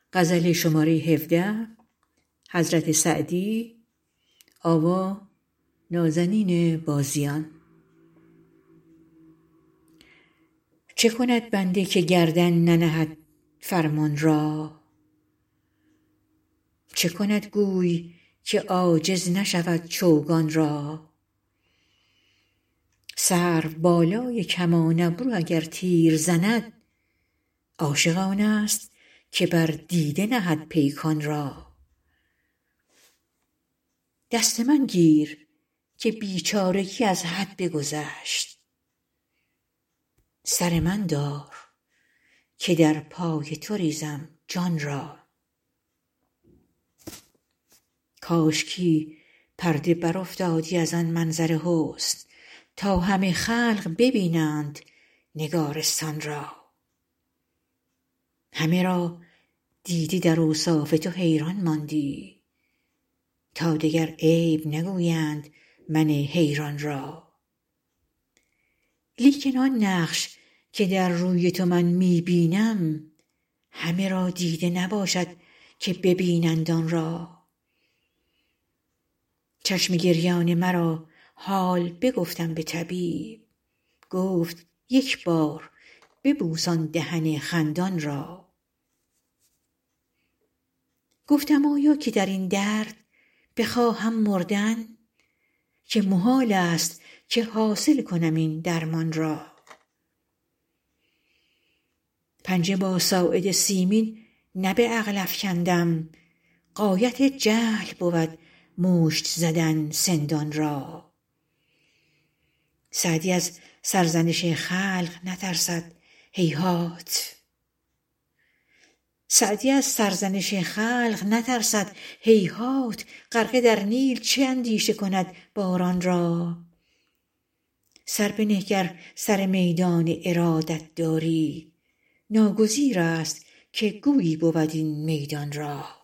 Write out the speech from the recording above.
غزل شماره 17 حضرت سعدی. آوا نازنین بازیان. چه کند بنده که گردن ننهد فرمان را؟ چه کند گوی که عاجز نشود چوگان را؟ سرو بالای کمان ابرو اگر تیر زند، عاشق آن است که بر دیده نهد پیکان را. دست من گیر که بیچارگی از حد بگذشت، سر من دار که در پای تو ریزم جان را. کاشکی پرده برافتادی از آن منظر حسن، تا همه خلق ببینند نگارستان را. همه را دیدی در اوصاف تو حیران ماندی، تا دگر عیب نگویند من حیران را. لیکن آن نقش که در روی تو من می بینم، همه را دیده نباشد که ببینند آن را. چشم گریان مرا حال بگفتم به طبیب، گفت یک بار ببوس آن دهن خندان را. گفتم آیا که در این درد بخواهم مردن، که محال است که حاصل کنم این درمان را. پنجه با ساعد سیمین نه به عقل افکندم، غایت جهل بود مشت زدن سندان را. سعدی از سرزنش خلق نترسد هیهات، غرقه در نیل چه اندیشه کند باران را. سر بنه گر سر میدان ارادت داری، ناگزیر است که گویی بود این میدان را.